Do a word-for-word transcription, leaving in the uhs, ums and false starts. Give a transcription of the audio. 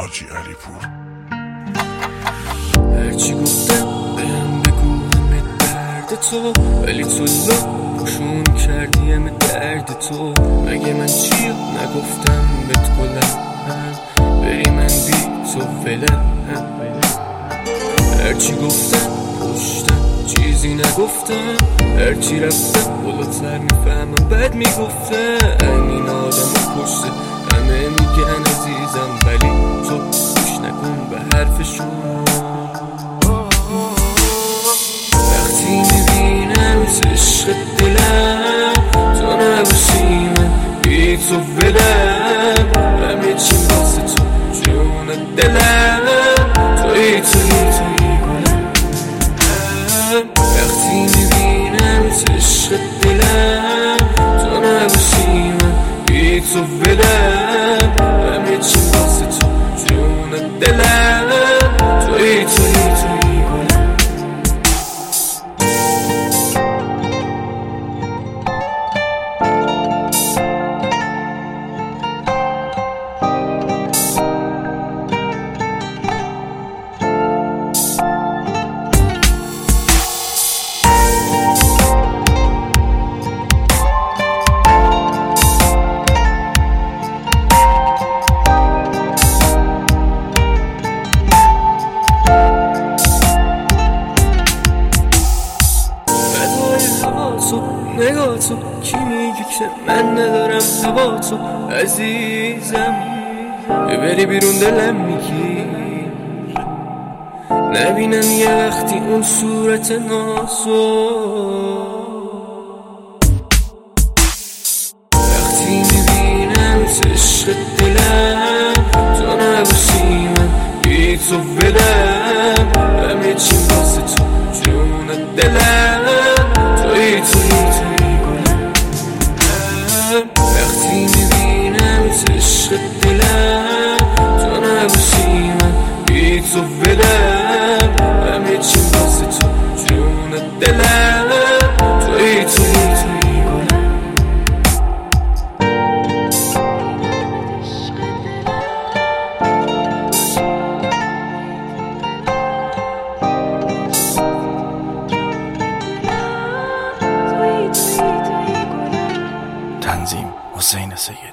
حاجی علی پور. هرچی گفتم بهم بگو همه درد تو، ولی تو لا پوشون کردی همه درد تو. مگه من چی نگفتم بهت گلم، بری من بی تو فلم. هرچی گفتم پشتم چیزی نگفتم، هرچی رفتم بلوتر میفهمم بد میگفتم. این آدم پشت همه میگن عزیزم، ولی تو گوش نکن به حرفشون. وقتی میبینم عشق دلم تو نباشی من بی تو ولم، همه چی واسه تو جون دلم، توی توی توی گلم. وقتی میبینم عشق دلم تو نباشی من بی تو ولم، همه چی واسه تو جون دلم، توی توی توی گلم. نگاه تو کی میگه که من ندارم هوا تو عزیزم، ببری بیرون دلم میگی نبینم یه وقتی اون صورت نازو. وقتی میبینم عشق دلم تو نباشی من بی تو ولم، همه چی واسه تو جون دلم، توی توی توی گلم. وقتی میبینم عشق دلم تو نباشی من بی تو ولم، همه چی واسه تو جون دلم، توی توی توی گلم. تنظیم حسین سید.